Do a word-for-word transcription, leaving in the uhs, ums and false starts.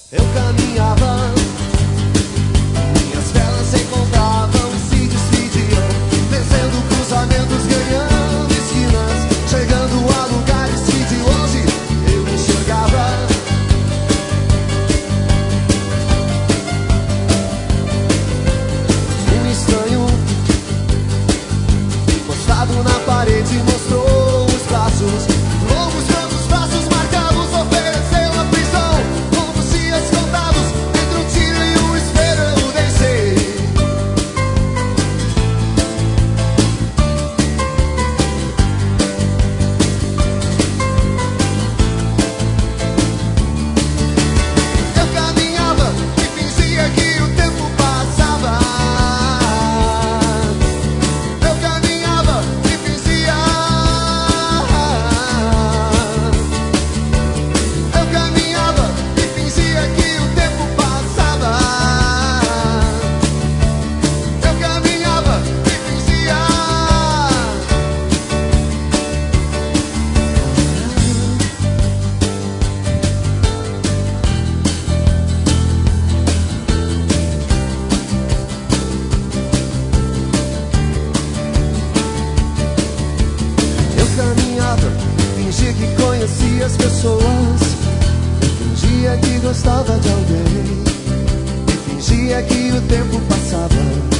Eu caminhava, minhas velas se encontravam e se desfiziam, vencendo cruzamentos, ganhando esquinas, chegando a lugares que de longe eu enxergava. Um estranho encostado na parede mostrou os braços, longos quantos braços marcados, ofereceu a prisão, longos dias contados, entre um tiro e um espelho eu deixei. Eu caminhava e fingia que o tempo passava. Eu caminhava e fingia. Eu caminhava e fingia que o tempo passava. Eu caminhava e fingia. Eu caminhava, fingia que conhecia as pessoas, fingia que gostava de alguém, e fingia que o tempo passava.